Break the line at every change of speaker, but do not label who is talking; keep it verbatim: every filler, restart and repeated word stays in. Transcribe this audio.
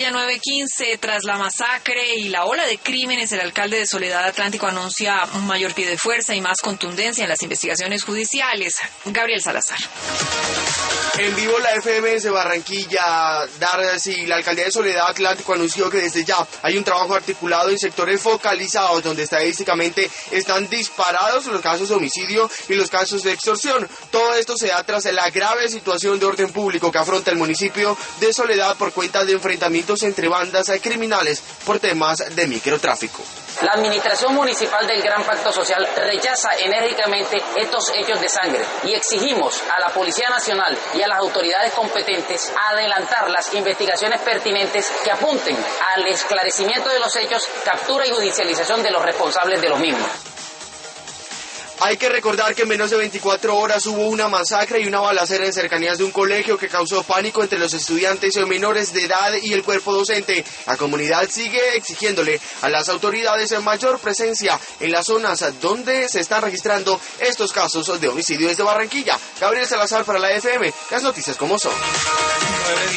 nueve quince, tras la masacre y la ola de crímenes, el alcalde de Soledad Atlántico anuncia un mayor pie de fuerza y más contundencia en las investigaciones judiciales. Gabriel Salazar.
En vivo la F M S Barranquilla, Darcy, la alcaldía de Soledad Atlántico anunció que desde ya hay un trabajo articulado en sectores focalizados donde estadísticamente están disparados los casos de homicidio y los casos de extorsión. Todo esto se da tras la grave situación de orden público que afronta el municipio de Soledad por cuenta de enfrentamientos entre bandas criminales por temas de microtráfico.
La administración municipal del Gran Pacto Social rechaza enérgicamente estos hechos de sangre y exigimos a la Policía Nacional y a las autoridades competentes adelantar las investigaciones pertinentes que apunten al esclarecimiento de los hechos, captura y judicialización de los responsables de los mismos.
Hay que recordar que en menos de veinticuatro horas hubo una masacre y una balacera en cercanías de un colegio que causó pánico entre los estudiantes menores de edad y el cuerpo docente. La comunidad sigue exigiéndole a las autoridades mayor presencia en las zonas donde se están registrando estos casos de homicidio. Desde Barranquilla, Gabriel Salazar para la F M, las noticias como son.